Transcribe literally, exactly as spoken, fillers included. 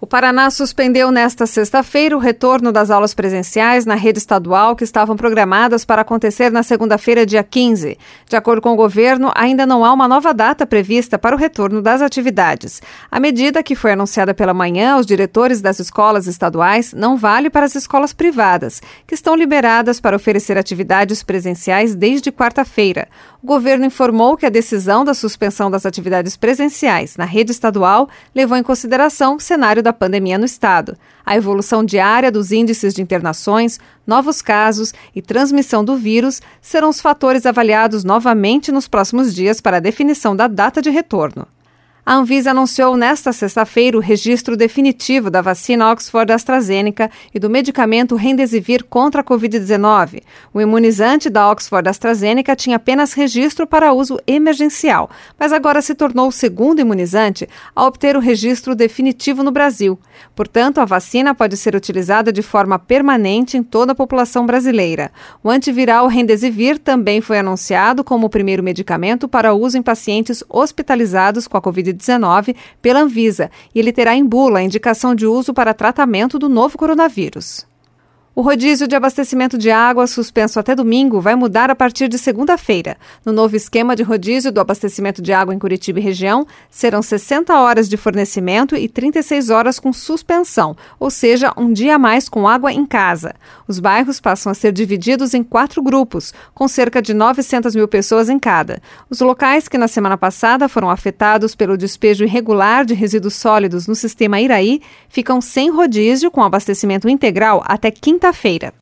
O Paraná suspendeu nesta sexta-feira o retorno das aulas presenciais na rede estadual que estavam programadas para acontecer na segunda-feira, dia quinze. De acordo com o governo, ainda não há uma nova data prevista para o retorno das atividades. A medida, que foi anunciada pela manhã aos diretores das escolas estaduais, não vale para as escolas privadas, que estão liberadas para oferecer atividades presenciais desde quarta-feira. O governo informou que a decisão da suspensão das atividades presenciais na rede estadual levou em consideração o cenário da pandemia no estado. A evolução diária dos índices de internações, novos casos e transmissão do vírus serão os fatores avaliados novamente nos próximos dias para a definição da data de retorno. A Anvisa anunciou nesta sexta-feira o registro definitivo da vacina Oxford AstraZeneca e do medicamento Remdesivir contra a covid dezenove. O imunizante da Oxford AstraZeneca tinha apenas registro para uso emergencial, mas agora se tornou o segundo imunizante a obter o registro definitivo no Brasil. Portanto, a vacina pode ser utilizada de forma permanente em toda a população brasileira. O antiviral Remdesivir também foi anunciado como o primeiro medicamento para uso em pacientes hospitalizados com a covid dezenove pela Anvisa, e ele terá em bula a indicação de uso para tratamento do novo coronavírus. O rodízio de abastecimento de água, suspenso até domingo, vai mudar a partir de segunda-feira. No novo esquema de rodízio do abastecimento de água em Curitiba e região, serão sessenta horas de fornecimento e trinta e seis horas com suspensão, ou seja, um dia a mais com água em casa. Os bairros passam a ser divididos em quatro grupos, com cerca de novecentas mil pessoas em cada. Os locais que na semana passada foram afetados pelo despejo irregular de resíduos sólidos no sistema Iraí ficam sem rodízio com abastecimento integral até quinta quinta-feira.